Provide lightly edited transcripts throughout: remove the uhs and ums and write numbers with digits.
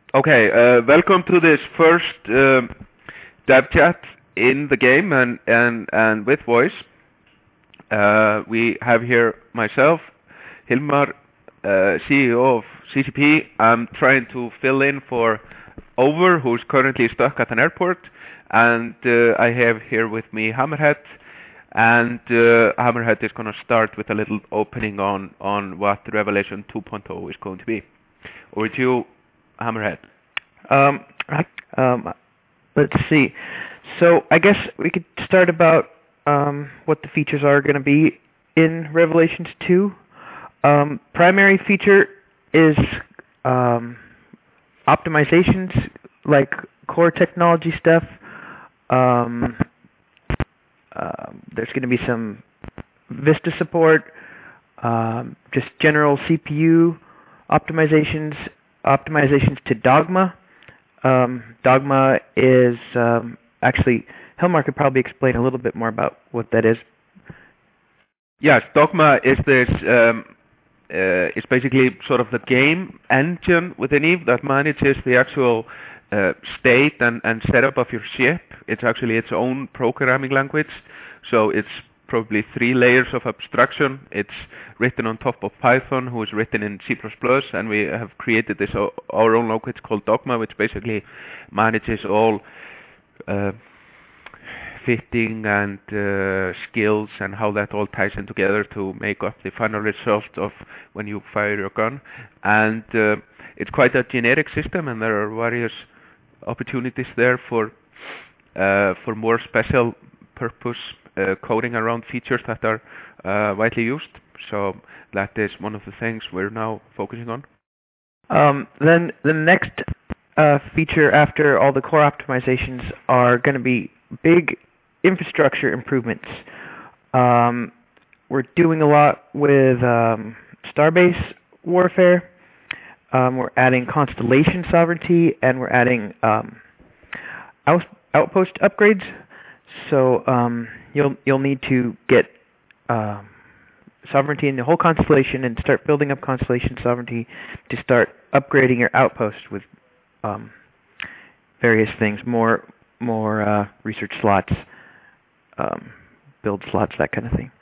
Okay, welcome to this first dev chat in the game and with voice. We have here myself, Hilmar, CEO of CCP. I'm trying to fill in for Over, who's currently stuck at an airport, and I have here with me Hammerhead, and Hammerhead is going to start with a little opening on what Revelation 2.0 is going to be. Over to you, Hammerhead. Um, um, let's see. So I guess we could start about what the features are going to be in Revelations 2. Primary feature is optimizations, like core technology stuff. There's going to be some Vista support, just general CPU optimizations to Dogma. Dogma is actually, Hilmar could probably explain a little bit more about what that is. Yes, Dogma is this. It's basically sort of the game engine within Eve that manages the actual state and setup of your ship. It's actually its own programming language, so it's probably 3 layers of abstraction. It's written on top of Python, who is written in C++, and we have created this our own language called Dogma, which basically manages all fitting and skills and how that all ties in together to make up the final result of when you fire your gun. And it's quite a generic system, and there are various opportunities there for more special purpose coding around features that are widely used. So that is one of the things we're now focusing on. Then the next feature after all the core optimizations are going to be big infrastructure improvements. We're doing a lot with Starbase warfare. We're adding constellation sovereignty, and we're adding outpost upgrades. So you'll need to get sovereignty in the whole constellation and start building up constellation sovereignty to start upgrading your outpost with various things, more research slots, build slots, that kind of thing.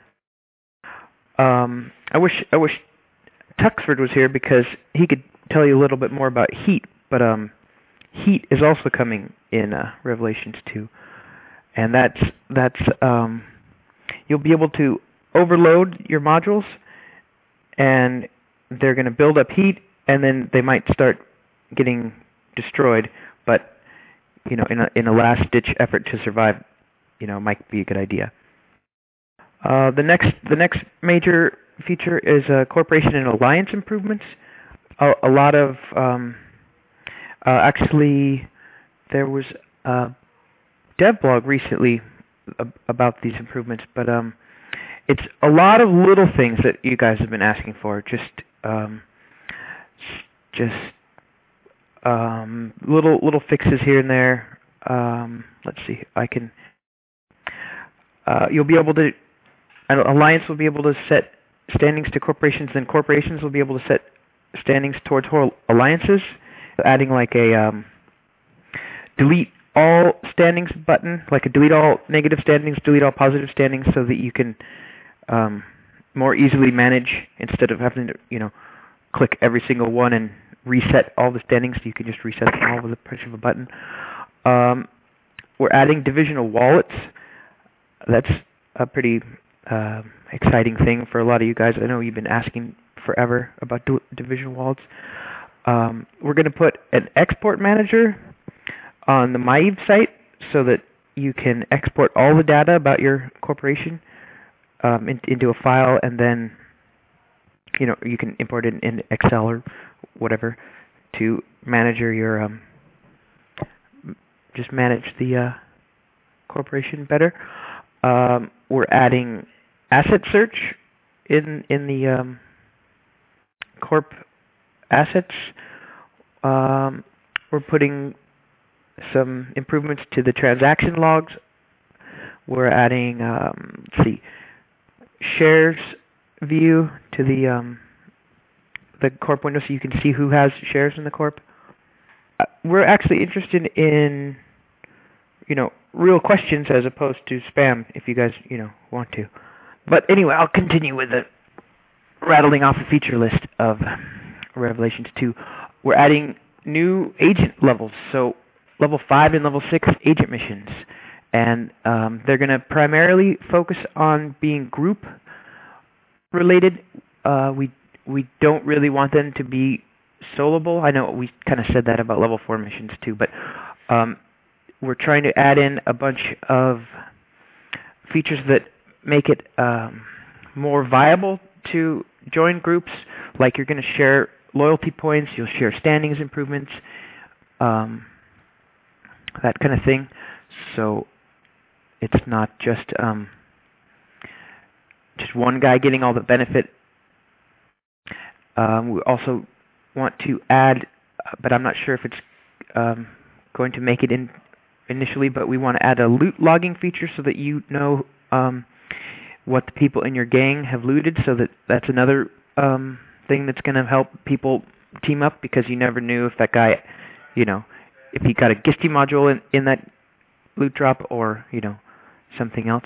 I wish Tuxford was here because he could tell you a little bit more about heat, but heat is also coming in Revelations 2, and that's you'll be able to overload your modules, and they're going to build up heat, and then they might start getting destroyed, but in a last ditch effort to survive, might be a good idea. The next major feature is corporation and alliance improvements. A lot of actually, there was a dev blog recently about these improvements, but it's a lot of little things that you guys have been asking for. Just little fixes here and there. Let's see. You'll be able to. An alliance will be able to set standings to corporations, and corporations will be able to set standings towards whole alliances, adding like a delete all standings button, like a delete all negative standings, delete all positive standings, so that you can more easily manage instead of having to click every single one and reset all the standings. You can just reset them all with the push of a button. We're adding divisional wallets. That's a pretty exciting thing for a lot of you guys. I know you've been asking forever about divisional wallets. We're going to put an export manager on the MyEve site so that you can export all the data about your corporation into a file, and then you can import it in Excel or whatever to manage your just manage the corporation better. We're adding asset search in the corp assets. We're putting some improvements to the transaction logs. We're adding let's see, shares view to the corp window, so you can see who has shares in the corp. we're actually interested in, real questions as opposed to spam, if you guys, want to. But anyway, I'll continue with the rattling off a feature list of Revelations 2. We're adding new agent levels, so level 5 and level 6 agent missions. And they're going to primarily focus on being group related. We don't really want them to be soloable. I know we kind of said that about level 4 missions too, but we're trying to add in a bunch of features that make it more viable to join groups. Like you're going to share loyalty points, you'll share standings improvements, that kind of thing. So it's not just one guy getting all the benefit. We also want to add, but I'm not sure if it's going to make it in initially, but we want to add a loot logging feature so that you know what the people in your gang have looted, so that's another thing that's going to help people team up, because you never knew if that guy, if he got a Gisty module in that loot drop or, something else.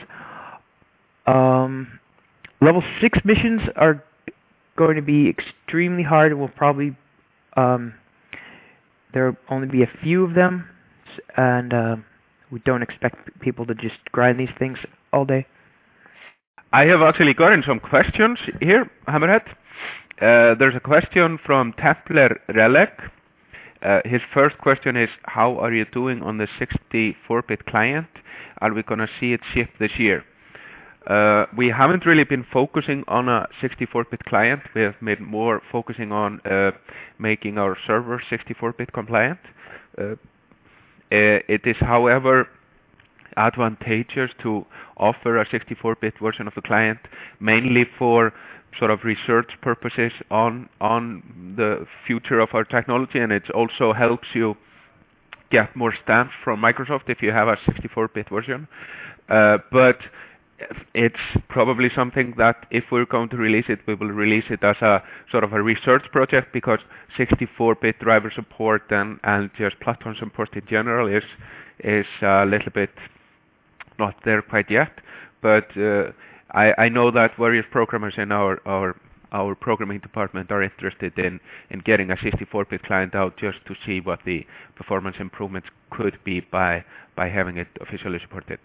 Level 6 missions are going to be extremely hard, and will probably there'll only be a few of them, and we don't expect people to just grind these things all day. I have actually gotten some questions here, Hammerhead. There's a question from Templar Relic. His first question is, how are you doing on the 64-bit client? Are we going to see it ship this year? We haven't really been focusing on a 64-bit client. We have been more focusing on making our server 64-bit compliant. It is, however, advantageous to offer a 64-bit version of the client, mainly for sort of research purposes on the future of our technology, and it also helps you get more stamps from Microsoft if you have a 64-bit version. But it's probably something that if we're going to release it, we will release it as a sort of a research project, because 64-bit driver support and just platform support in general is a little bit not there quite yet. But I know that various programmers in our programming department are interested in getting a 64-bit client out, just to see what the performance improvements could be by having it officially supported.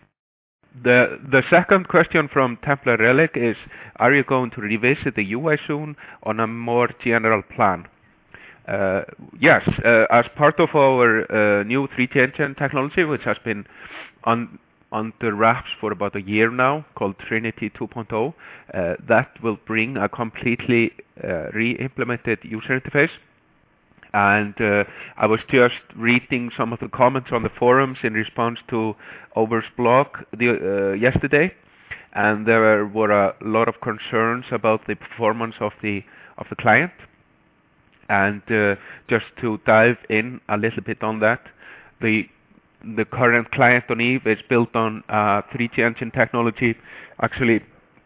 The second question from Templar Relic is, are you going to revisit the UI soon on a more general plan? Yes, as part of our new 3D engine technology, which has been under wraps for about a year now, called Trinity 2.0, that will bring a completely re-implemented user interface. And I was just reading some of the comments on the forums in response to Over's blog yesterday, and there were a lot of concerns about the performance of the client. And just to dive in a little bit on that, the current client on Eve is built on 3D engine technology, actually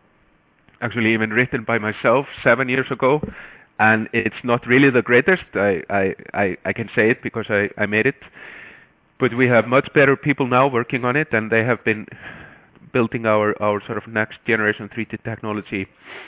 even written by myself 7 years ago. And it's not really the greatest. I can say it because I made it. But we have much better people now working on it, and they have been building our sort of next generation 3D technology,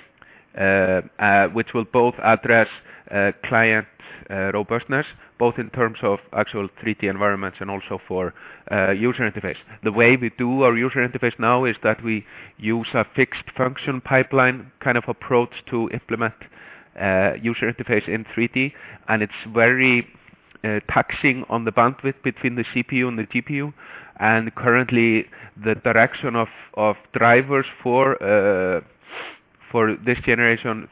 which will both address client robustness, both in terms of actual 3D environments and also for user interface. The way we do our user interface now is that we use a fixed function pipeline kind of approach to implement user interface in 3D, and it's very taxing on the bandwidth between the CPU and the GPU. And currently, the direction of drivers for this generation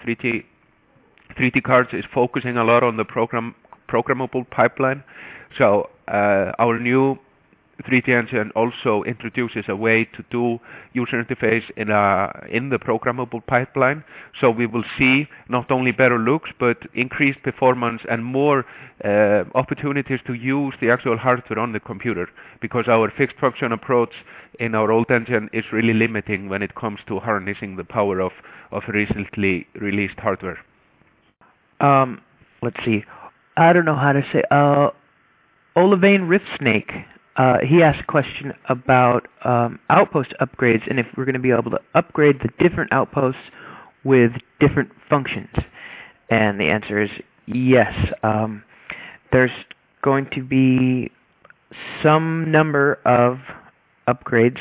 3D cards is focusing a lot on the programmable pipeline. So our new 3D engine also introduces a way to do user interface in the programmable pipeline. So we will see not only better looks, but increased performance and more opportunities to use the actual hardware on the computer, because our fixed function approach in our old engine is really limiting when it comes to harnessing the power of recently released hardware. Let's see. I don't know how to say. Olivane Riftsnake, he asked a question about outpost upgrades and if we're going to be able to upgrade the different outposts with different functions. And the answer is yes. There's going to be some number of upgrades.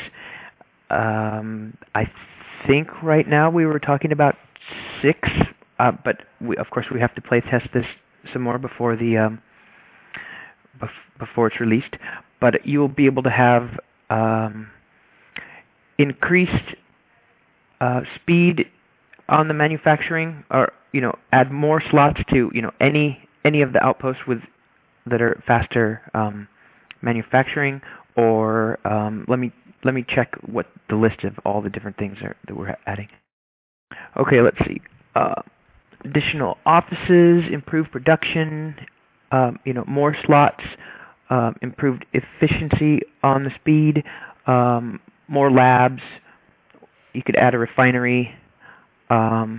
I think right now we were talking about 6, but of course we have to play test this some more before the before it's released. But you'll be able to have increased speed on the manufacturing, or add more slots to any of the outposts that are faster manufacturing. Or let me check what the list of all the different things are that we're adding. Okay, let's see. Additional offices, improved production, more slots, improved efficiency on the speed, more labs. You could add a refinery, a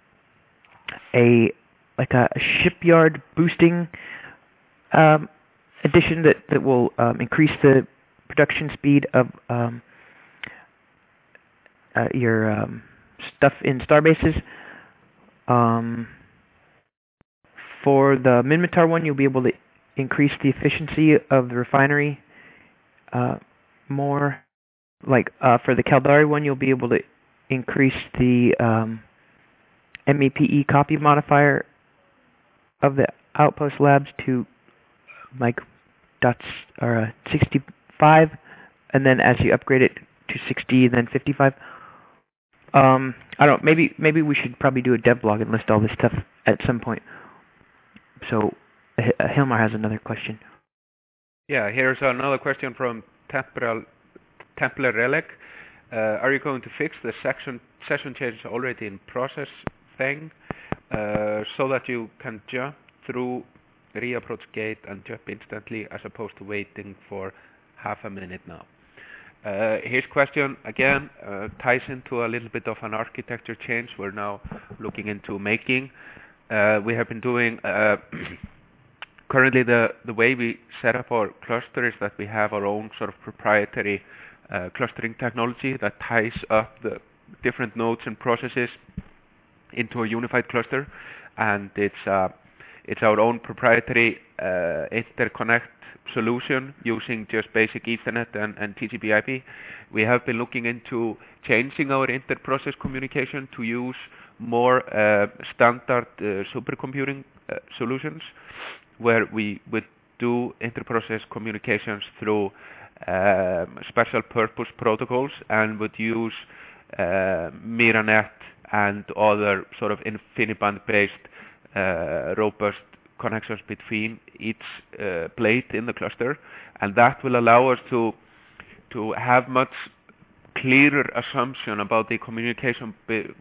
shipyard boosting addition that will increase the production speed of your stuff in starbases. For the Minmatar one, you'll be able to increase the efficiency of the refinery more. For the Caldari one, you'll be able to increase the MEPE copy modifier of the outpost labs to 65, and then as you upgrade it to 60, then 55. I don't know. Maybe we should probably do a dev blog and list all this stuff at some point. So Hilmar has another question. Yeah, here's another question from Templar Relic. Are you going to fix the session changes already in process thing so that you can jump through reapproach gate and jump instantly as opposed to waiting for half a minute now? His question again ties into a little bit of an architecture change we're now looking into making. We have been doing currently the way we set up our cluster is that we have our own sort of proprietary clustering technology that ties up the different nodes and processes into a unified cluster, and it's our own proprietary interconnect solution using just basic Ethernet and TCP/IP. We have been looking into changing our inter-process communication to use more standard supercomputing solutions, where we would do inter-process communications through special purpose protocols and would use Miranet and other sort of InfiniBand based robust connections between each plate in the cluster, and that will allow us to have much clearer assumption about the communication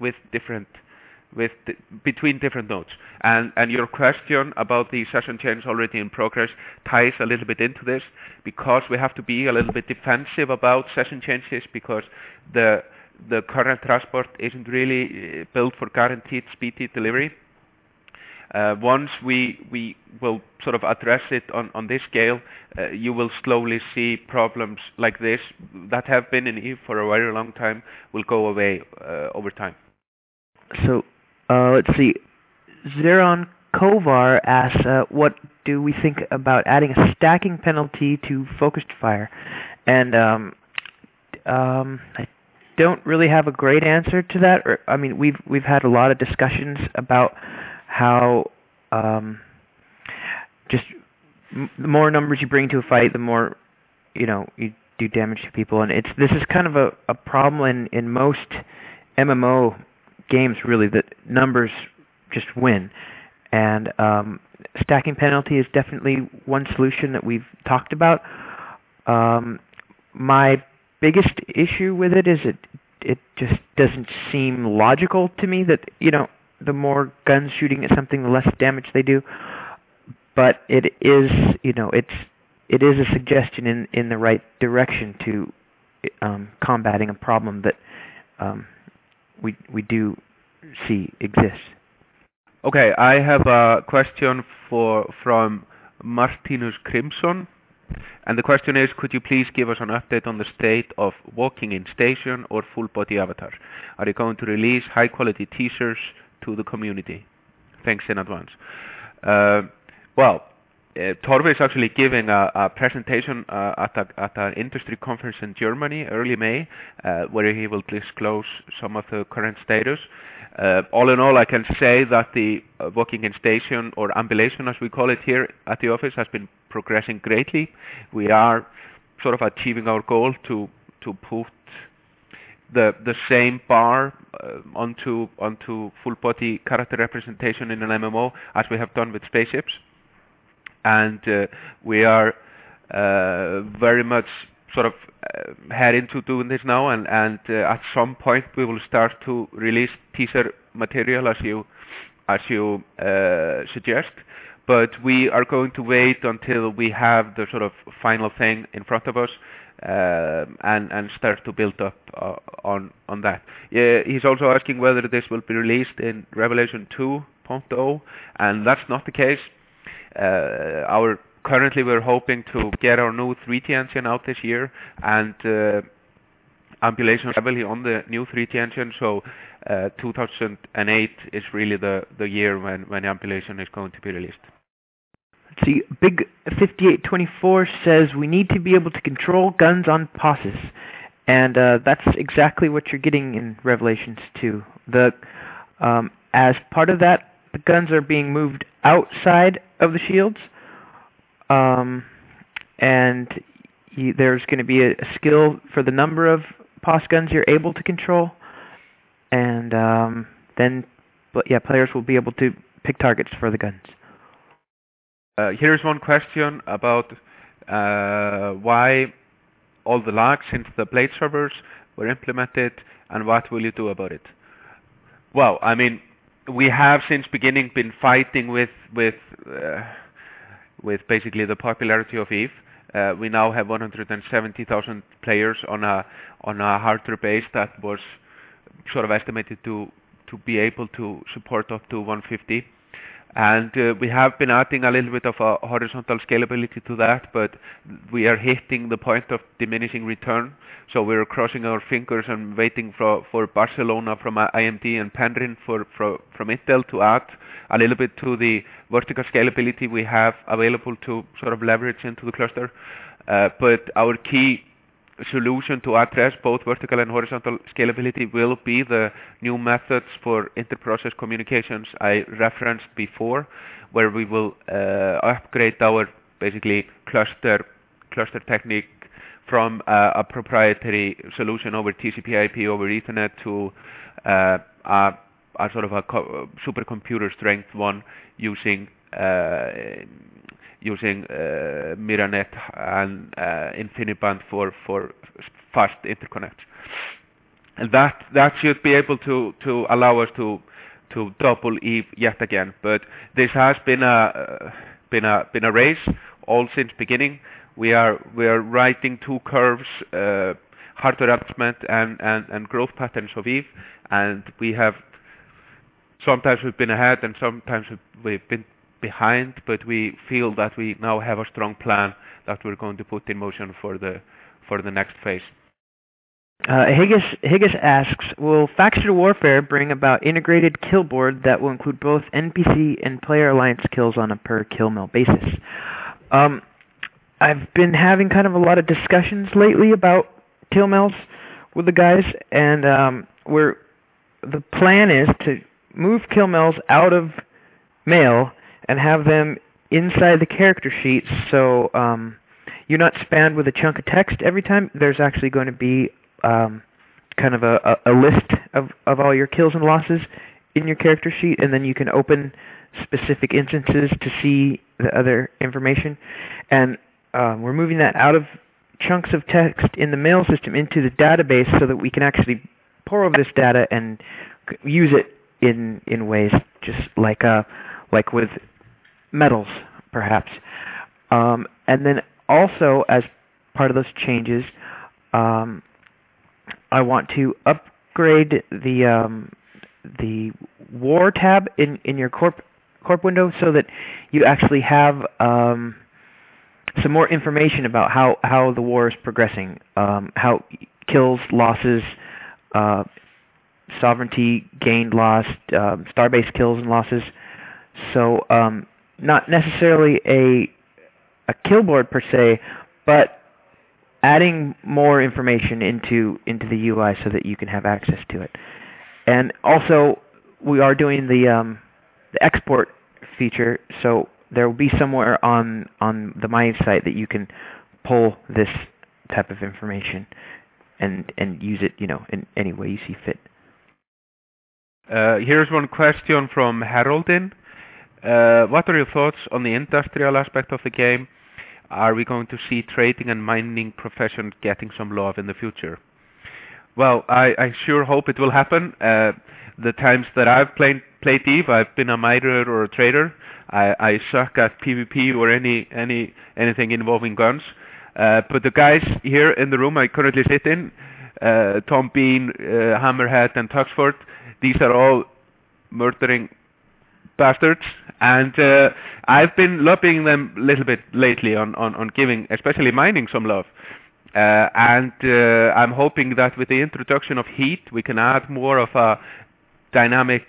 between different nodes. And your question about the session change already in progress ties a little bit into this, because we have to be a little bit defensive about session changes, because the current transport isn't really built for guaranteed speedy delivery. Once we will sort of address it on this scale, you will slowly see problems like this that have been in Eve for a very long time will go away over time. So let's see. Zeron Kovar asks, what do we think about adding a stacking penalty to focused fire? And I don't really have a great answer to that. I mean, we've had a lot of discussions about how just the more numbers you bring to a fight, the more you do damage to people, and this is kind of a problem in most MMO games, really, that numbers just win. And stacking penalty is definitely one solution that we've talked about. My biggest issue with it is it just doesn't seem logical to me that the more guns shooting at something, the less damage they do. But it is, it is a suggestion in the right direction to combating a problem that we do see exists. Okay, I have a question from Martinus Crimson. And the question is, could you please give us an update on the state of walking in station or full body avatar? Are you going to release high quality teasers to the community? Thanks in advance. Well, Torve is actually giving a presentation at an industry conference in Germany early May, where he will disclose some of the current status. All in all, I can say that the walking in station, or ambulation as we call it here at the office, has been progressing greatly. We are sort of achieving our goal to put the same bar onto full body character representation in an MMO as we have done with spaceships. And we are very much sort of head into doing this now, and at some point we will start to release teaser material as you suggest. But we are going to wait until we have the sort of final thing in front of us and start to build up on that. He's also asking whether this will be released in Revelation 2.0, and that's not the case. Currently we're hoping to get our new 3T engine out this year, and ambulation is heavily on the new 3T engine, so 2008 is really the year when ambulation is going to be released. Let's see, Big 5824 says we need to be able to control guns on POSes, and that's exactly what you're getting in Revelations 2. As part of that, the guns are being moved outside of the shields, and there's going to be a skill for the number of POS guns you're able to control, and then players will be able to pick targets for the guns. Here's one question about why all the lag since the Blade servers were implemented, and what will you do about it? Well, I mean, we have since beginning been fighting with basically the popularity of EVE. We now have 170,000 players on a hardware base that was sort of estimated to be able to support up to 150. And we have been adding a little bit of a horizontal scalability to that, but we are hitting the point of diminishing return. So we're crossing our fingers and waiting for Barcelona from AMD and Penryn from Intel to add a little bit to the vertical scalability we have available to sort of leverage into the cluster. But our key solution to address both vertical and horizontal scalability will be the new methods for inter-process communications I referenced before, where we will upgrade our basically cluster technique from a proprietary solution over TCP/IP over Ethernet to a sort of a supercomputer strength one using Myrinet and InfiniBand for fast interconnects. And that should be able to allow us to double EVE yet again. But this has been a race all since beginning. We are writing two curves, hardware advancement and growth patterns of EVE, and sometimes we've been ahead and sometimes we've been behind, but we feel that we now have a strong plan that we're going to put in motion for the next phase. Higgis asks, will Faction Warfare bring about integrated kill board that will include both NPC and player alliance kills on a per kill mill basis? I've been having kind of a lot of discussions lately about kill mills with the guys, and the plan is to move kill mills out of mail and have them inside the character sheet, so you're not spammed with a chunk of text every time. There's actually going to be kind of a list of all your kills and losses in your character sheet, and then you can open specific instances to see the other information. And we're moving that out of chunks of text in the mail system into the database so that we can actually pour over this data and use it in ways just like with metals, perhaps. And then also, as part of those changes, I want to upgrade the war tab in your corp window so that you actually have some more information about how the war is progressing, how kills, losses, sovereignty gained, lost, starbase kills and losses. So not necessarily a kill board per se, but adding more information into the UI so that you can have access to it. And also, we are doing the export feature, so there will be somewhere on the mining site that you can pull this type of information and use it, in any way you see fit. Here's one question from Haroldin. What are your thoughts on the industrial aspect of the game? Are we going to see trading and mining professions getting some love in the future? Well, I sure hope it will happen. The times that I've played EVE, I've been a miner or a trader. I suck at PvP or anything involving guns. But the guys here in the room I currently sit in, Tom Bean, Hammerhead, and Tuxford, these are all murdering bastards, and I've been lobbying them a little bit lately on giving, especially mining, some love. And I'm hoping that with the introduction of Heat, we can add more of a dynamic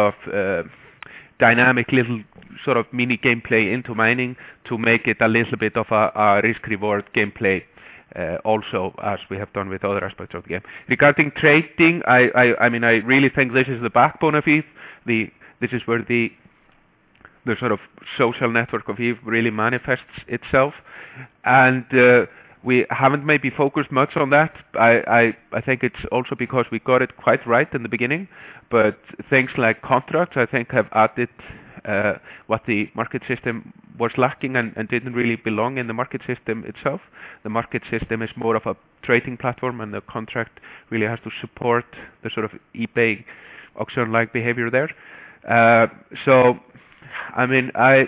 little sort of mini gameplay into mining to make it a little bit of a risk-reward gameplay. Also, as we have done with other aspects of the game. Regarding trading, I mean, I really think this is the backbone of EVE. This is where the sort of social network of EVE really manifests itself, and we haven't maybe focused much on that. I think it's also because we got it quite right in the beginning, but things like contracts, I think, have added what the market system was lacking and didn't really belong in the market system itself. The market system is more of a trading platform, and the contract really has to support the sort of eBay auction-like behavior there. So, I mean, I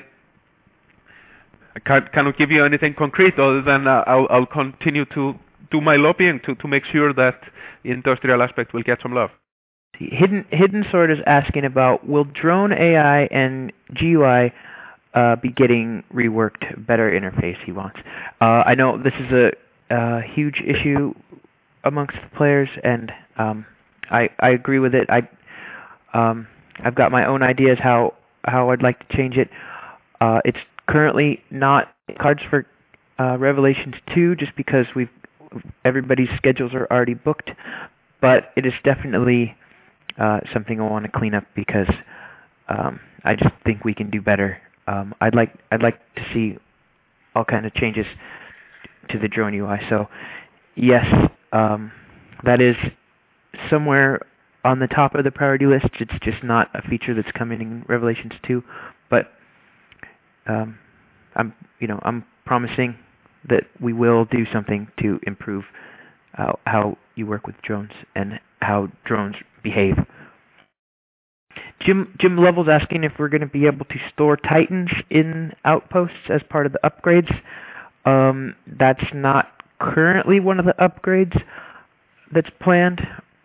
cannot give you anything concrete other than I'll continue to do my lobbying to make sure that the industrial aspect will get some love. Hidden Sword is asking about, will drone AI and GUI be getting reworked, better interface he wants. I know this is a huge issue amongst the players, and I agree with it. I've got my own ideas how I'd like to change it. It's currently not cards for Revelations 2 just because everybody's schedules are already booked, but it is definitely something I want to clean up because I just think we can do better. I'd like to see all kind of changes to the drone UI. So yes, that is somewhere on the top of the priority list. It's just not a feature that's coming in Revelations 2, but I'm promising that we will do something to improve how you work with drones and how drones behave. Jim Level's asking if we're going to be able to store Titans in outposts as part of the upgrades. That's not currently one of the upgrades that's planned.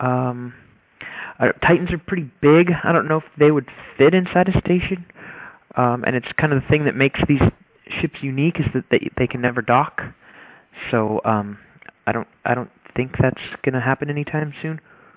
Titans are pretty big. I don't know if they would fit inside a station. And it's kind of the thing that makes these ships unique is that they can never dock. So I don't think that's going to happen anytime soon.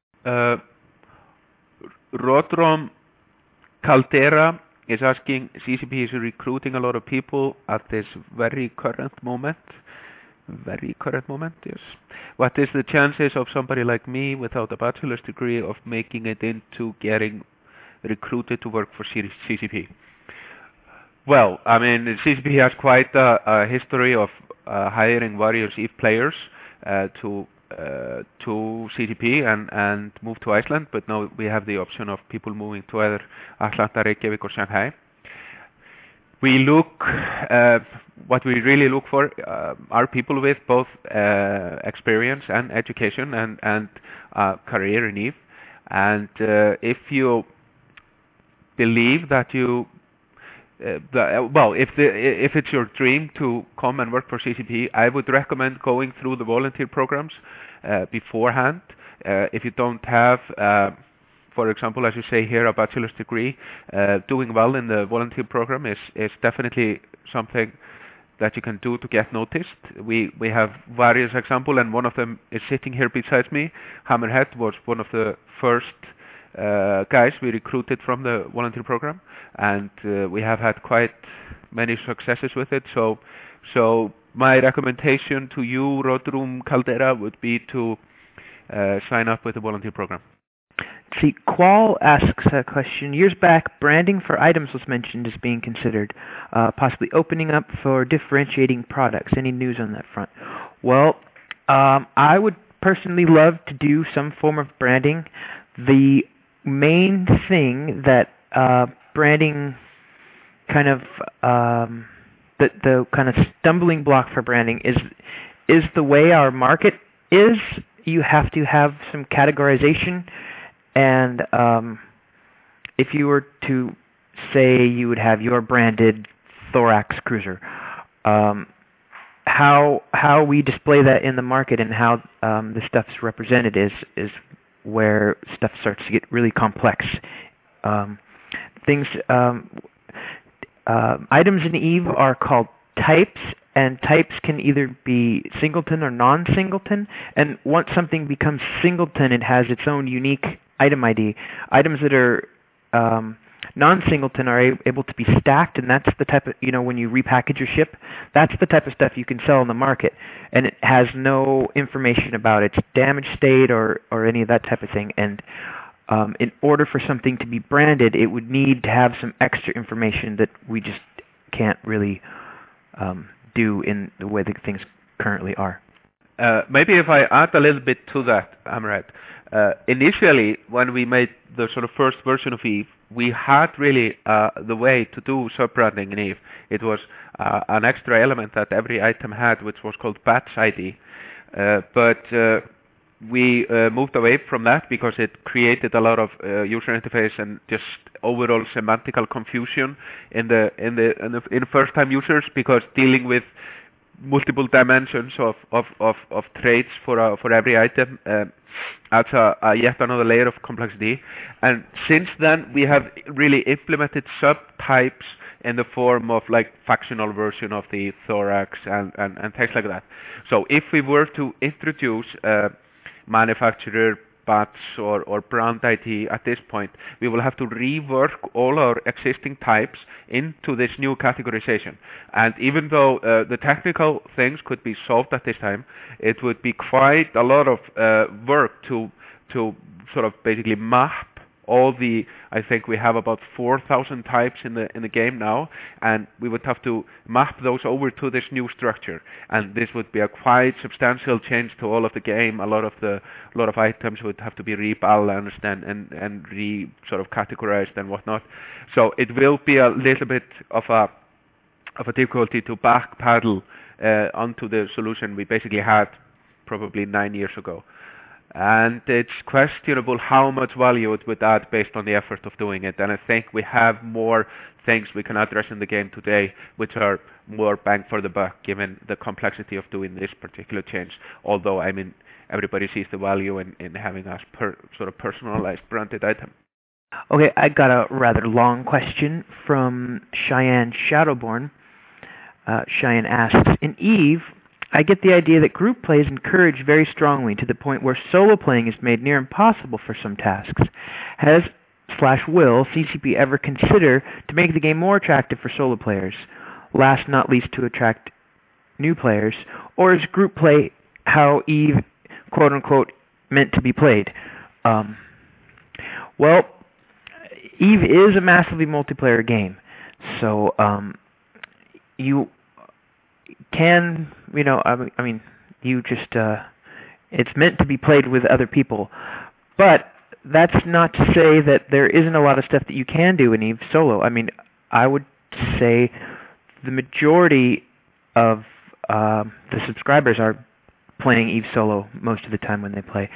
Rodrom Caldera is asking, CCP is recruiting a lot of people at this very current moment. Very current moment, yes. What is the chances of somebody like me without a bachelor's degree of making it into getting recruited to work for CCP? Well, I mean, CCP has quite a history of hiring various EVE players to CCP and move to Iceland, but now we have the option of people moving to either Atlanta, Reykjavik, or Shanghai. We look, what we really look for are people with both experience and education and career in EVE. And if you believe that you if it's your dream to come and work for CCP, I would recommend going through the volunteer programs beforehand. If you don't have, for example, as you say here, a bachelor's degree, doing well in the volunteer program is definitely something that you can do to get noticed. We have various examples, and one of them is sitting here beside me. Hammerhead was one of the first guys we recruited from the volunteer program, and we have had quite many successes with it. So my recommendation to you, Rodrum Caldera, would be to sign up with the volunteer program. See, Qual asks a question. Years back, branding for items was mentioned as being considered, possibly opening up for differentiating products. Any news on that front? Well, I would personally love to do some form of branding. The main thing that branding kind of the kind of stumbling block for branding is the way our market is. You have to have some categorization. And if you were to say you would have your branded Thorax cruiser, how we display that in the market and how the stuff's represented is where stuff starts to get really complex. Items in Eve are called types, and types can either be singleton or non-singleton. And once something becomes singleton, it has its own unique item ID. Items that are non-singleton are able to be stacked, and that's the type of, when you repackage your ship, that's the type of stuff you can sell in the market. And it has no information about its damage state or any of that type of thing. And in order for something to be branded, it would need to have some extra information that we just can't really do in the way that things currently are. Maybe if I add a little bit to that, Amrit. Initially, when we made the sort of first version of Eve, we had really the way to do sub-branding in Eve. It was an extra element that every item had, which was called batch ID. But we moved away from that because it created a lot of user interface and just overall semantical confusion in the first-time users, because dealing with multiple dimensions of traits for every item adds yet another layer of complexity. And since then, we have really implemented subtypes in the form of like factional version of the Thorax and things like that. So if we were to introduce manufacturer, batch, or brand ID at this point, we will have to rework all our existing types into this new categorization. And even though the technical things could be solved at this time, it would be quite a lot of work to sort of basically map all the, I think we have about 4,000 types in the game now, and we would have to map those over to this new structure. And this would be a quite substantial change to all of the game. A lot of items would have to be rebalanced and sort of categorized and whatnot. So it will be a little bit of a difficulty to backpedal onto the solution we basically had probably 9 years ago. And it's questionable how much value it would add based on the effort of doing it. And I think we have more things we can address in the game today which are more bang for the buck given the complexity of doing this particular change. Although, I mean, everybody sees the value in having a sort of personalized branded item. Okay, I got a rather long question from Cheyenne Shadowborn. Cheyenne asks, in Eve, I get the idea that group play is encouraged very strongly to the point where solo playing is made near impossible for some tasks. Will CCP ever consider to make the game more attractive for solo players, last not least to attract new players, or is group play how Eve, quote-unquote, meant to be played? Well, Eve is a massively multiplayer game, so you can, I mean, you just, it's meant to be played with other people. But that's not to say that there isn't a lot of stuff that you can do in Eve solo. I mean, I would say the majority of the subscribers are playing Eve solo most of the time when they play.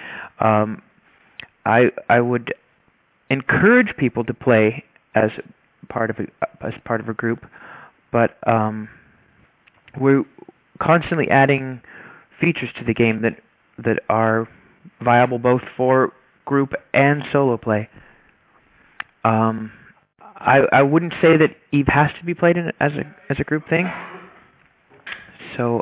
I would encourage people to play as part of a group, but we're constantly adding features to the game that are viable both for group and solo play. I wouldn't say that Eve has to be played as a group thing. So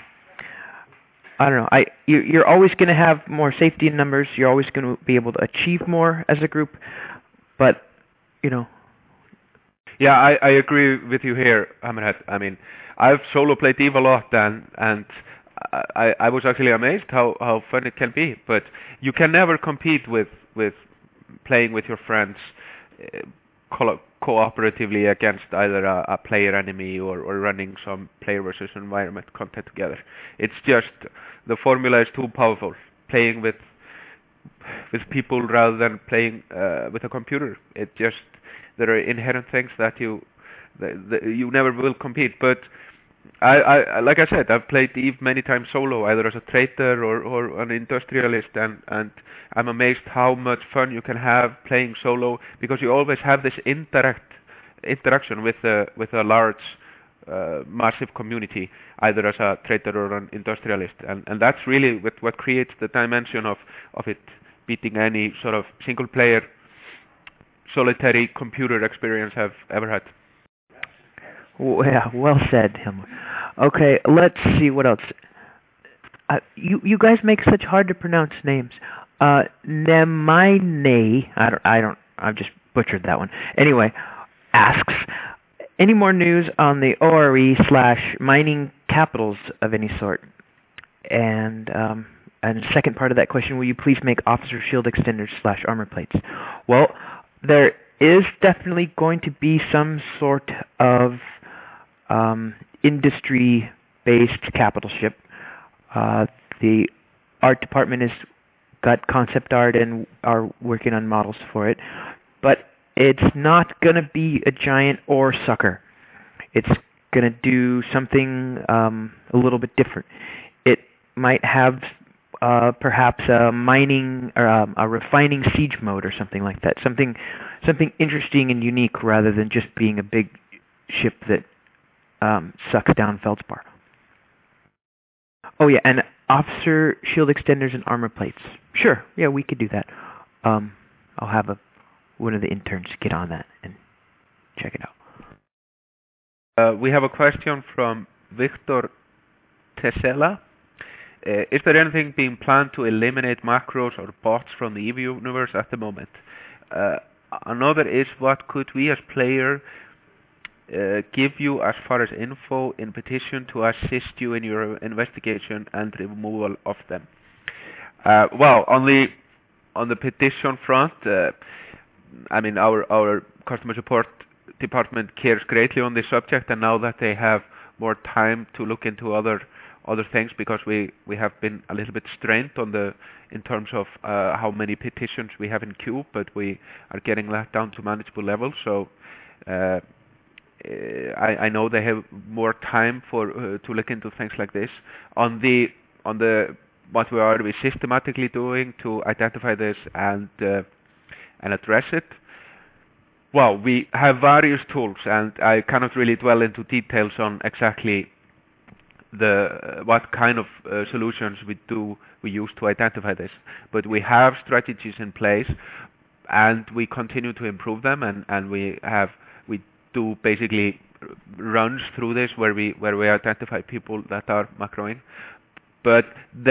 I don't know. You're always going to have more safety in numbers. You're always going to be able to achieve more as a group, but you know. Yeah, I agree with you here, Hammerhead. I mean, I've solo played Eve a lot, and I was actually amazed how fun it can be. But you can never compete with playing with your friends uh, cooperatively against either a player enemy or running some player versus environment content together. It's just the formula is too powerful. Playing with people rather than playing with a computer. It just there are inherent things that you never will compete. But like I said, I've played Eve many times solo, either as a trader or an industrialist, and I'm amazed how much fun you can have playing solo because you always have this interaction with a large, massive community, either as a trader or an industrialist, and that's really what creates the dimension of it beating any sort of single player solitary computer experience I've ever had. Yeah, well said, Hilmar. Okay, let's see what else. You guys make such hard to pronounce names. Nemaine, I've just butchered that one. Anyway, asks, any more news on the ORE/mining capitals of any sort? And the second part of that question, will you please make officer shield extenders/armor plates? Well, there is definitely going to be some sort of industry-based capital ship. The art department has got concept art and are working on models for it, but it's not going to be a giant ore sucker. It's going to do something a little bit different. It might have perhaps a mining or a refining siege mode or something like that. Something interesting and unique rather than just being a big ship that sucks down feldspar. Oh yeah, and officer shield extenders and armor plates. Sure, yeah, we could do that. I'll have one of the interns get on that and check it out. We have a question from Victor Tesela. Is there anything being planned to eliminate macros or bots from the EVE universe at the moment? Another is, what could we as player give you as far as info in petition to assist you in your investigation and removal of them? Well, on the petition front, I mean, our customer support department cares greatly on this subject, and now that they have more time to look into other things, because we have been a little bit strained in terms of how many petitions we have in queue, but we are getting that down to manageable levels. So I know they have more time to look into things like this. On the what we are systematically doing to identify this and address it. Well, we have various tools, and I cannot really dwell into details on exactly what kind of solutions we use to identify this. But we have strategies in place, and we continue to improve them, and we do basically runs through this where we identify people that are macroing. But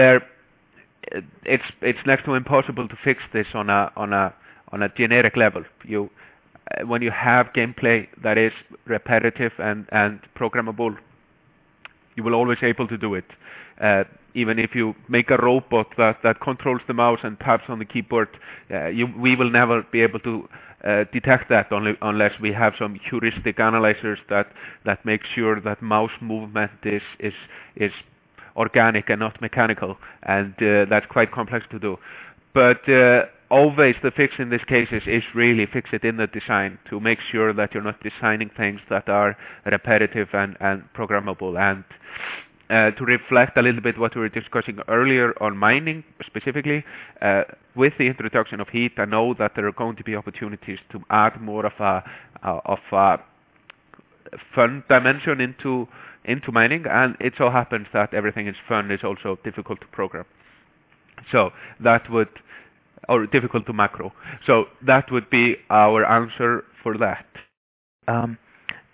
it's next to impossible to fix this on a generic level. When you have gameplay that is repetitive and programmable, you will always be able to do it. Even if you make a robot that controls the mouse and taps on the keyboard, we will never be able to detect that unless we have some heuristic analyzers that make sure that mouse movement is organic and not mechanical, and that's quite complex to do. But always the fix in these cases is really fix it in the design to make sure that you're not designing things that are repetitive and programmable. And to reflect a little bit what we were discussing earlier on mining specifically, with the introduction of heat, I know that there are going to be opportunities to add more of a fun dimension into mining, and it so happens that everything is fun is also difficult to program. So that would, or difficult to macro. So that would be our answer for that.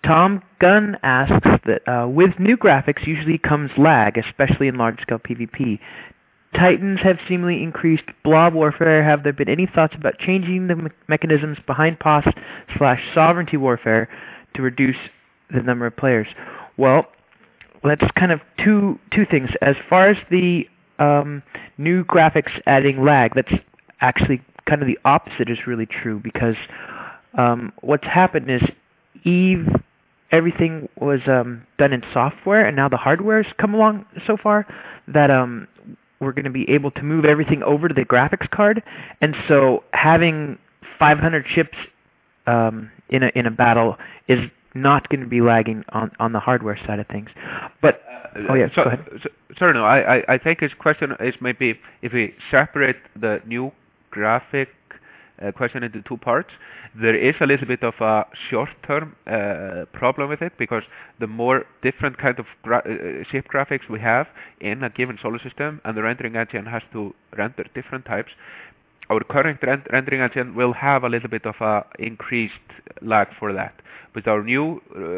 Tom Gunn asks that with new graphics usually comes lag, especially in large-scale PvP. Titans have seemingly increased blob warfare. Have there been any thoughts about changing the mechanisms behind POS/sovereignty warfare to reduce the number of players? Well, that's kind of two things. As far as the new graphics adding lag, that's actually kind of the opposite is really true, because what's happened is EVE, everything was done in software, and now the hardware's come along so far that we're going to be able to move everything over to the graphics card, and so having 500 chips in a battle is not going to be lagging on the hardware side of things. But go ahead. Sorry, no, I think his question is maybe if we separate the new graphic question into two parts. There is a little bit of a short-term problem with it, because the more different kind of ship graphics we have in a given solar system, and the rendering engine has to render different types, our current rendering engine will have a little bit of a increased lag for that. With our new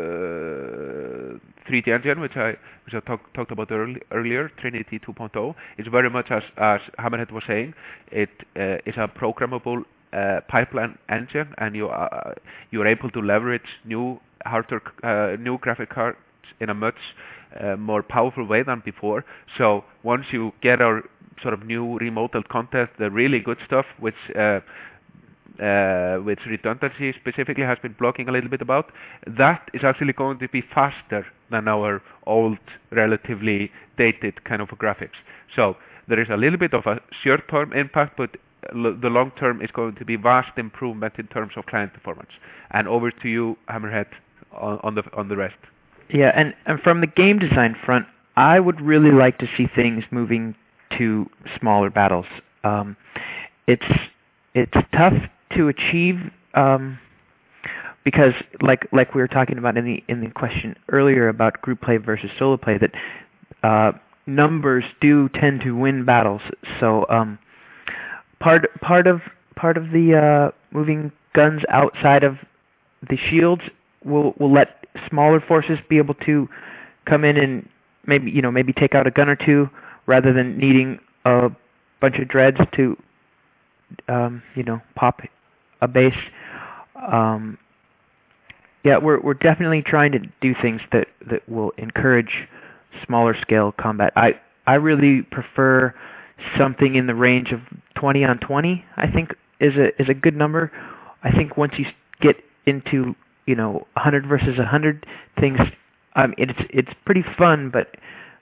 3D engine, which I talked about earlier, Trinity 2.0, is very much as Hammerhead was saying. It is a programmable pipeline engine, and you are able to leverage new graphic cards in a much more powerful way than before. So once you get our sort of new remodeled content, the really good stuff, which redundancy specifically has been blogging a little bit about, that is actually going to be faster than our old, relatively dated kind of graphics. So there is a little bit of a short-term impact, but the long term is going to be vast improvement in terms of client performance. And over to you, Hammerhead, on the rest. Yeah, and from the game design front, I would really like to see things moving to smaller battles. It's tough to achieve because, like we were talking about in the question earlier about group play versus solo play, that numbers do tend to win battles. So part of the moving guns outside of the shields will let smaller forces be able to come in and maybe take out a gun or two, rather than needing a bunch of dreads to pop a base. Yeah, we're definitely trying to do things that will encourage smaller scale combat. I really prefer something in the range of 20 on 20. I think is a good number. I think once you get into 100 versus 100 things, it's pretty fun, but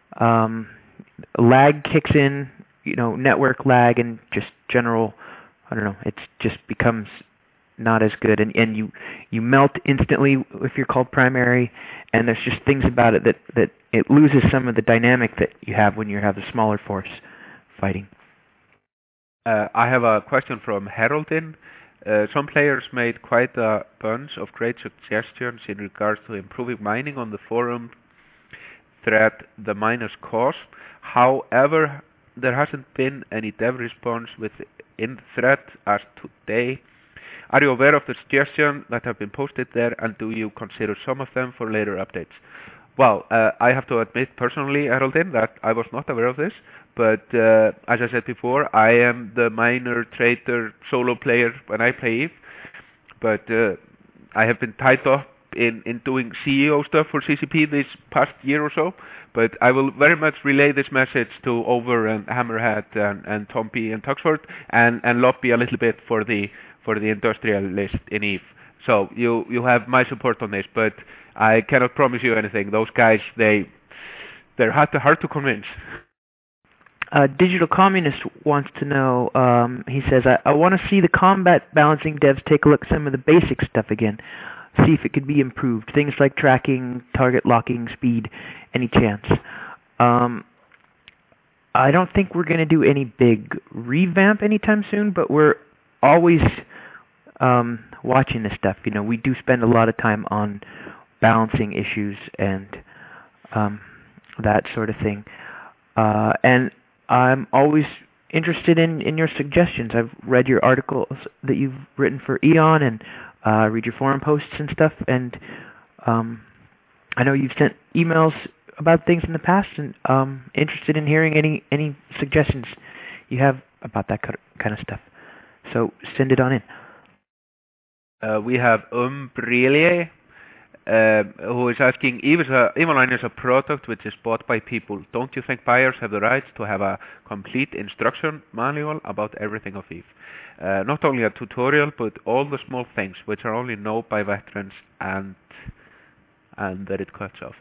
lag kicks in, network lag, and just general, I don't know, it just becomes not as good, and you melt instantly if you're called primary, and there's just things about it that it loses some of the dynamic that you have when you have a smaller force fighting. I have a question from Haroldin. Some players made quite a bunch of great suggestions in regards to improving mining on the forum thread The Miner's Cause. However, there hasn't been any dev response within the thread as today. Are you aware of the suggestions that have been posted there, and do you consider some of them for later updates? Well, I have to admit personally, Haroldin, that I was not aware of this, but as I said before, I am the miner trader solo player when I play EVE, but I have been tied up in doing CEO stuff for CCP this past year or so, but I will very much relay this message to Over and Hammerhead and Tompi and Tuxford, and lobby a little bit for the industrial list in EVE. So you have my support on this, but I cannot promise you anything. Those guys, they're hard to convince. Digital Communist wants to know, he says, I want to see the combat balancing devs take a look at some of the basic stuff again. See if it could be improved. Things like tracking, target locking, speed, any chance. I don't think we're going to do any big revamp anytime soon, but we're always watching this stuff. We do spend a lot of time on balancing issues and that sort of thing. And I'm always interested in your suggestions. I've read your articles that you've written for Eon, and read your forum posts and stuff, and I know you've sent emails about things in the past, and interested in hearing any suggestions you have about that kind of stuff. So send it on in. We have Umbrilie, who is asking, Evoline is a product which is bought by people. Don't you think buyers have the right to have a complete instruction manual about everything of Eve? Not only a tutorial, but all the small things which are only known by veterans and that it cuts off.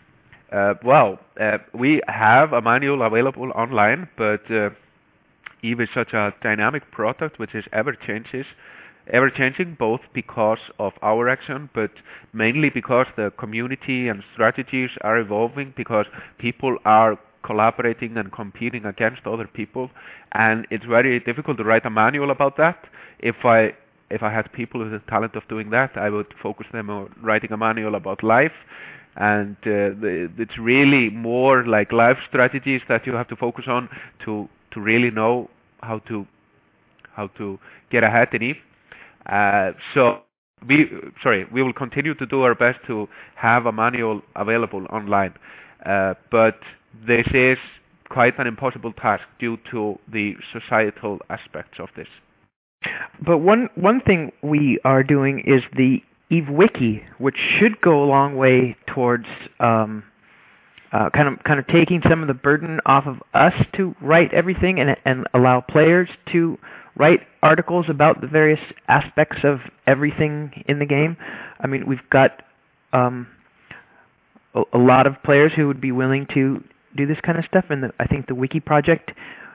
We have a manual available online, but Eve is such a dynamic product which is ever changing, both because of our action, but mainly because the community and strategies are evolving, because people are collaborating and competing against other people, and it's very difficult to write a manual about that. If I had people with the talent of doing that, I would focus them on writing a manual about life, and it's really more like life strategies that you have to focus on to really know how to get ahead in Eve. We will continue to do our best to have a manual available online, but this is quite an impossible task due to the societal aspects of this. But one thing we are doing is the Eve Wiki, which should go a long way towards kind of taking some of the burden off of us to write everything and allow players to write articles about the various aspects of everything in the game. I mean, we've got a lot of players who would be willing to do this kind of stuff, and I think the Wiki project,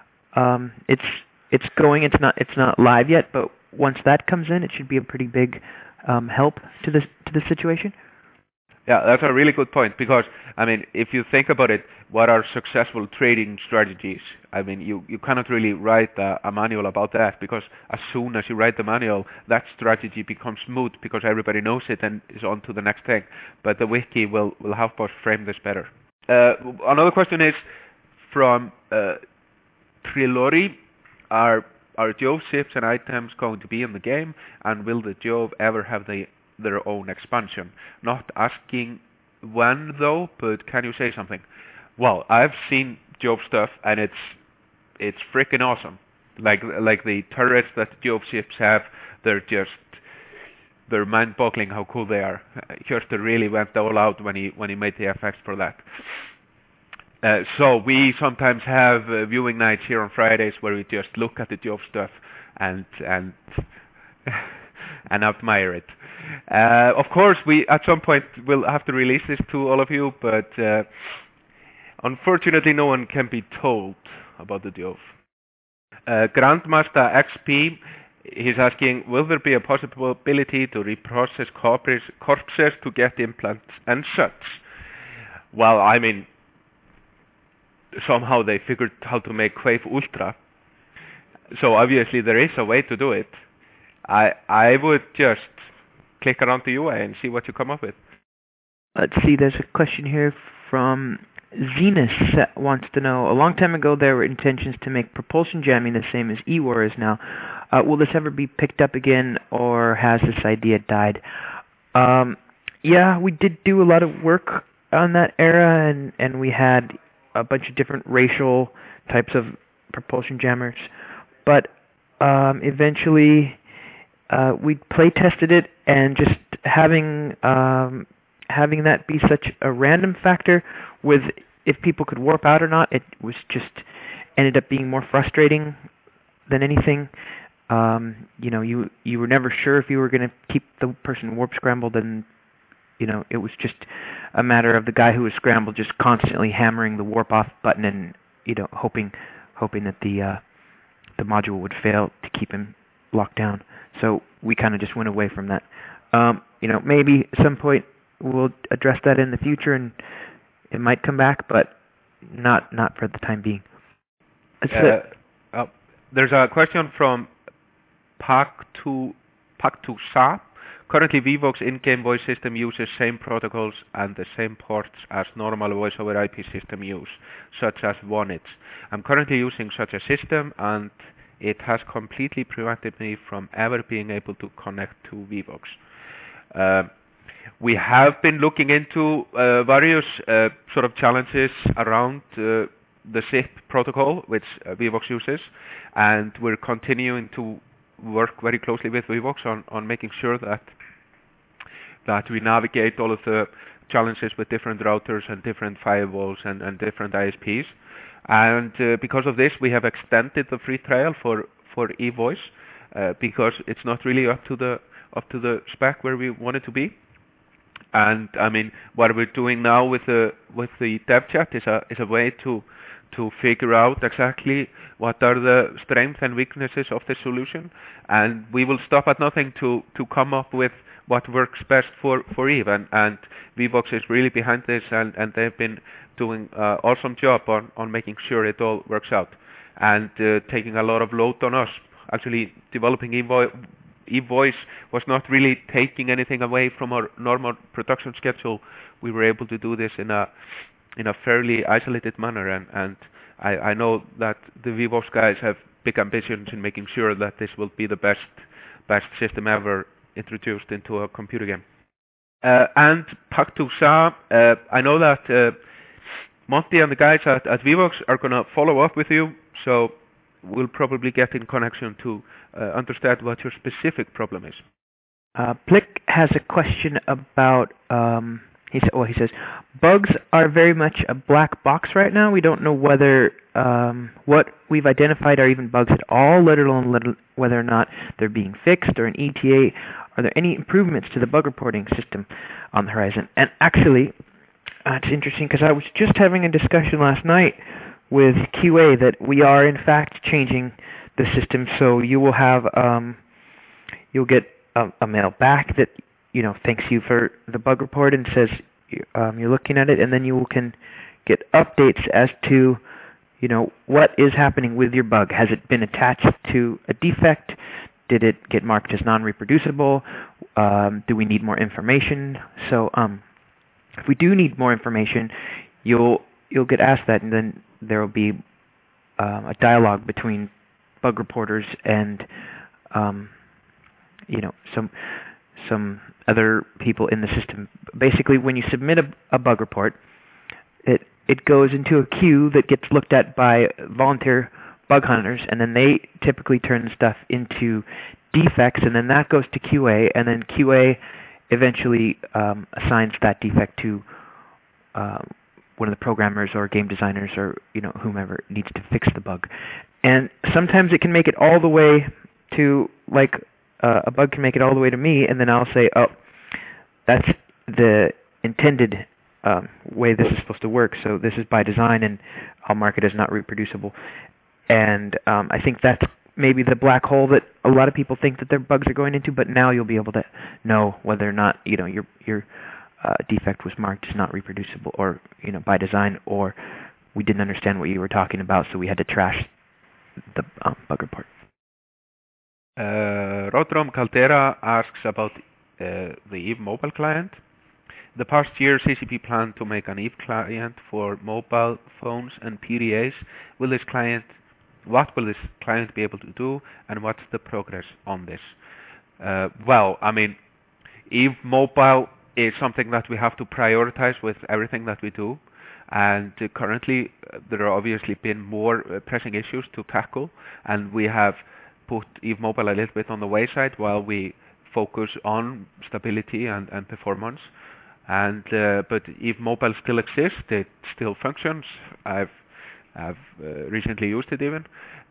it's going. It's not live yet, but once that comes in, it should be a pretty big help to the situation. Yeah, that's a really good point, because I mean, if you think about it, what are successful trading strategies? I mean, you cannot really write a manual about that, because as soon as you write the manual, that strategy becomes moot because everybody knows it and is on to the next thing. But the wiki will help us frame this better. Another question is from Trilori. Are Jove ships and items going to be in the game, and will the Jove ever have their own expansion? Not asking when though, but can you say something? Well, I've seen Jove stuff, and it's freaking awesome. Like the turrets that Jove ships have, they're mind-boggling how cool they are. Hjörtur really went all out when he made the effects for that. So we sometimes have viewing nights here on Fridays where we just look at the Jove stuff and admire it. Of course, we at some point will have to release this to all of you, but unfortunately, no one can be told about the Jove. Grandmaster XP, he's asking, will there be a possibility to reprocess corpses to get implants and such? Well, I mean, somehow they figured how to make Quave Ultra, so obviously there is a way to do it. I would just click around the UI and see what you come up with. Let's see, there's a question here from Zenus that wants to know, a long time ago there were intentions to make propulsion jamming the same as eWar is now. Will this ever be picked up again, or has this idea died? Yeah, we did do a lot of work on that era, and we had a bunch of different racial types of propulsion jammers, but eventually we play tested it, and just having that be such a random factor with if people could warp out or not, it was just ended up being more frustrating than anything. You were never sure if you were going to keep the person warp scrambled, and it was just a matter of the guy who was scrambled just constantly hammering the warp off button and hoping that the module would fail to keep him locked down. So we kind of just went away from that. Maybe at some point we'll address that in the future, and it might come back, but not for the time being. There's a question from Pak2Sa. Currently, Vivox in-game voice system uses same protocols and the same ports as normal voice over IP system use, such as Vonage. I'm currently using such a system, and it has completely prevented me from ever being able to connect to Vivox. We have been looking into various sort of challenges around the SIP protocol, which Vivox uses, and we're continuing to work very closely with Vivox on making sure that we navigate all of the challenges with different routers and different firewalls and different ISPs. And because of this, we have extended the free trial for eVoice because it's not really up to the spec where we want it to be. And I mean, what we're doing now with the dev chat is a way to figure out exactly what are the strengths and weaknesses of the solution, and we will stop at nothing to come up with what works best for Eve. And Vivox is really behind this, and they've been doing an awesome job on making sure it all works out, and taking a lot of load on us. Actually, developing eVoice was not really taking anything away from our normal production schedule. We were able to do this in a fairly isolated manner, and I know that the Vivox guys have big ambitions in making sure that this will be the best system ever introduced into a computer game. And Paktusa, I know that Monty and the guys at Vivox are going to follow up with you, so we'll probably get in connection to understand what your specific problem is. Plick has a question about, he says, bugs are very much a black box right now. We don't know whether what we've identified are even bugs at all, let alone whether or not they're being fixed or an ETA. Are there any improvements to the bug reporting system on the horizon? And actually, it's interesting because I was just having a discussion last night with QA that we are in fact changing the system, so you will have you'll get a mail back that thanks you for the bug report and says you're looking at it, and then you can get updates as to what is happening with your bug. Has it been attached to a defect? Did it get marked as non-reproducible? Do we need more information? So if we do need more information, you'll get asked that, and then there will be a dialogue between bug reporters and some other people in the system. Basically, when you submit a bug report, it goes into a queue that gets looked at by volunteer bug hunters, and then they typically turn stuff into defects, and then that goes to QA, and then QA eventually assigns that defect to one of the programmers or game designers or whomever needs to fix the bug. And sometimes it can make it all the way to, like, a bug can make it all the way to me, and then I'll say, oh, that's the intended way this is supposed to work, so this is by design, and I'll mark it as not reproducible. And I think that's maybe the black hole that a lot of people think that their bugs are going into, but now you'll be able to know whether or not your defect was marked as not reproducible, or by design, or we didn't understand what you were talking about, so we had to trash the bug report. Rodrom Caldera asks about the Eve mobile client. The past year, CCP planned to make an Eve client for mobile phones and PDAs. What will this client be able to do, and what's the progress on this? Well, I mean, Eve Mobile is something that we have to prioritize with everything that we do, and currently there have obviously been more pressing issues to tackle, and we have put Eve Mobile a little bit on the wayside while we focus on stability and performance. And but Eve Mobile still exists, it still functions. I've recently used it even.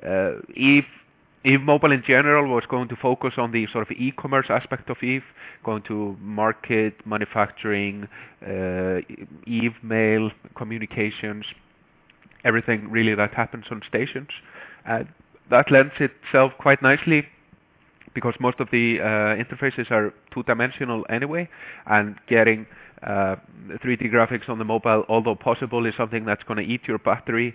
Eve Mobile in general was going to focus on the sort of e-commerce aspect of Eve, going to market, manufacturing, Eve mail, communications, everything really that happens on stations. That lends itself quite nicely because most of the interfaces are two-dimensional anyway, and getting 3D graphics on the mobile, although possible, is something that's going to eat your battery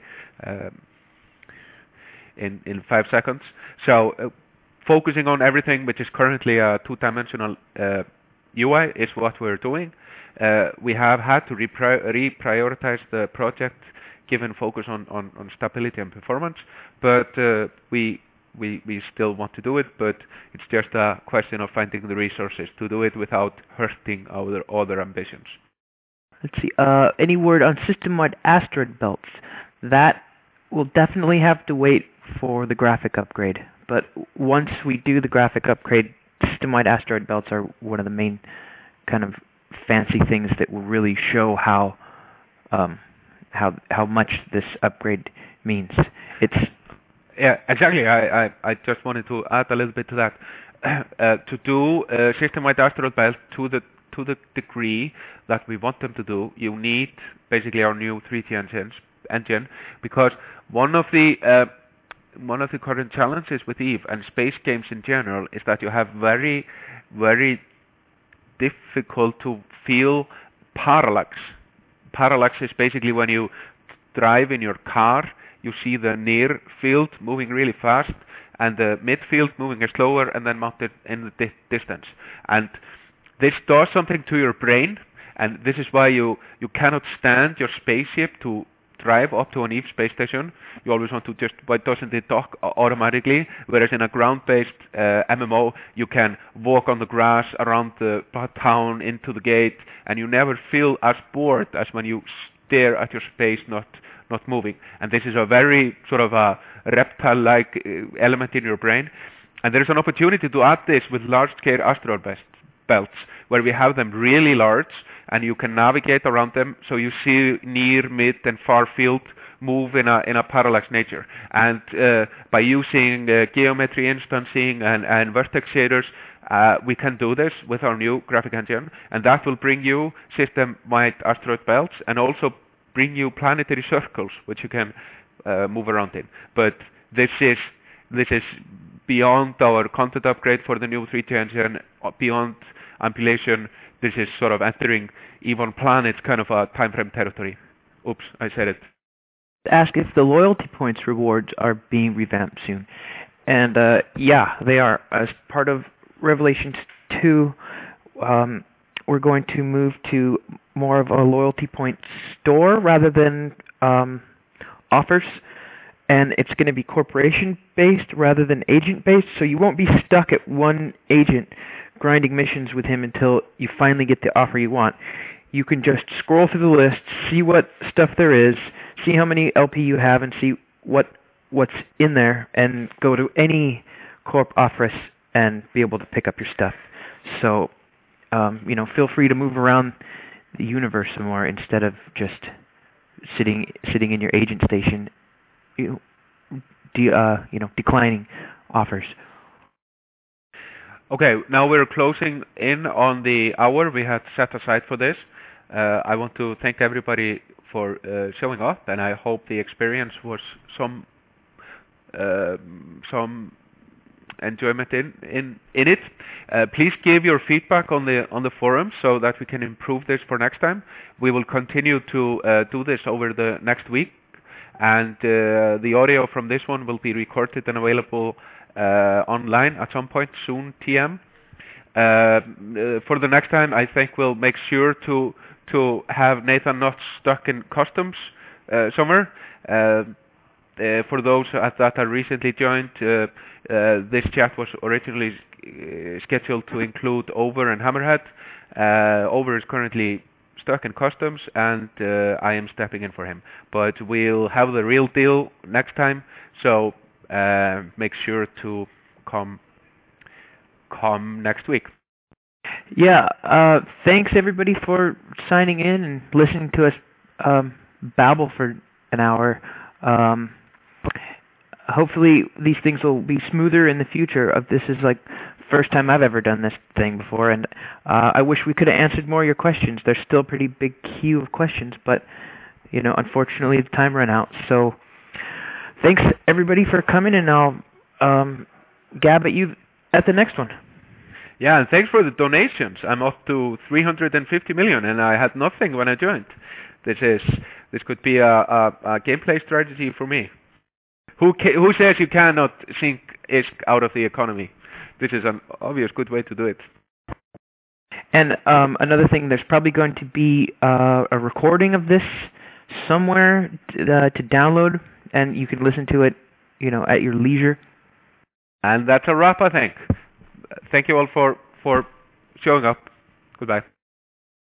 in 5 seconds. So focusing on everything which is currently a two-dimensional UI is what we're doing. We have had to reprioritize the project given focus on stability and performance, but we we still want to do it, but it's just a question of finding the resources to do it without hurting our other ambitions. Let's see. Any word on system-wide asteroid belts? That will definitely have to wait for the graphic upgrade. But once we do the graphic upgrade, system-wide asteroid belts are one of the main kind of fancy things that will really show how much this upgrade means. Yeah, exactly. I just wanted to add a little bit to that. To do system-wide asteroid belt to the degree that we want them to do, you need basically our new 3D engine, because one of the current challenges with EVE and space games in general is that you have very, very difficult to feel parallax. Parallax is basically when you drive in your car, you see the near field moving really fast and the midfield moving slower and then mounted in the distance. And this does something to your brain, and this is why you cannot stand your spaceship to drive up to an EVE space station. You always want to just, why doesn't it dock automatically? Whereas in a ground-based MMO, you can walk on the grass around the town into the gate, and you never feel as bored as when you stare at your space not moving. And this is a very sort of a reptile-like element in your brain. And there is an opportunity to add this with large-scale asteroid belts, where we have them really large, and you can navigate around them, so you see near, mid, and far field move in a parallax nature. And by using geometry instancing and vertex shaders, we can do this with our new graphic engine, and that will bring you system-wide asteroid belts and also bring you planetary circles, which you can move around in. But this is beyond our content upgrade for the new 3D engine, beyond Ambulation. This is sort of entering EVE on Planets kind of a time frame territory. Oops, I said it. Ask if the loyalty points rewards are being revamped soon. And yeah, they are. As part of Revelations 2, we're going to move to more of a loyalty point store rather than offers. And it's going to be corporation-based rather than agent-based, so you won't be stuck at one agent grinding missions with him until you finally get the offer you want. You can just scroll through the list, see what stuff there is, see how many LP you have, and see what's in there, and go to any corp office and be able to pick up your stuff. So, feel free to move around the universe some more instead of just sitting in your agent station, declining offers. Okay, now we're closing in on the hour we had set aside for this. I want to thank everybody for showing up, and I hope the experience was some enjoyment in it. Please give your feedback on the forums so that we can improve this for next time. We will continue to do this over the next week, and the audio from this one will be recorded and available online at some point soon, TM. For the next time, I think we'll make sure to have Nathan not stuck in customs somewhere. For those that are recently joined, this chat was originally scheduled to include Over and Hammerhead. Over is currently stuck in customs, and I am stepping in for him. But we'll have the real deal next time, so make sure to come next week. Yeah, thanks everybody for signing in and listening to us babble for an hour. Hopefully these things will be smoother in the future. This is like first time I've ever done this thing before, and I wish we could have answered more of your questions. There's still a pretty big queue of questions, but unfortunately the time ran out. So thanks everybody for coming, and I'll gab at you at the next one. Yeah, and thanks for the donations. I'm up to 350 million, and I had nothing when I joined. This could be a gameplay strategy for me. Who says you cannot sink ISK out of the economy? This is an obvious good way to do it. And another thing, there's probably going to be a recording of this somewhere to download, and you can listen to it, at your leisure. And that's a wrap, I think. Thank you all for showing up. Goodbye.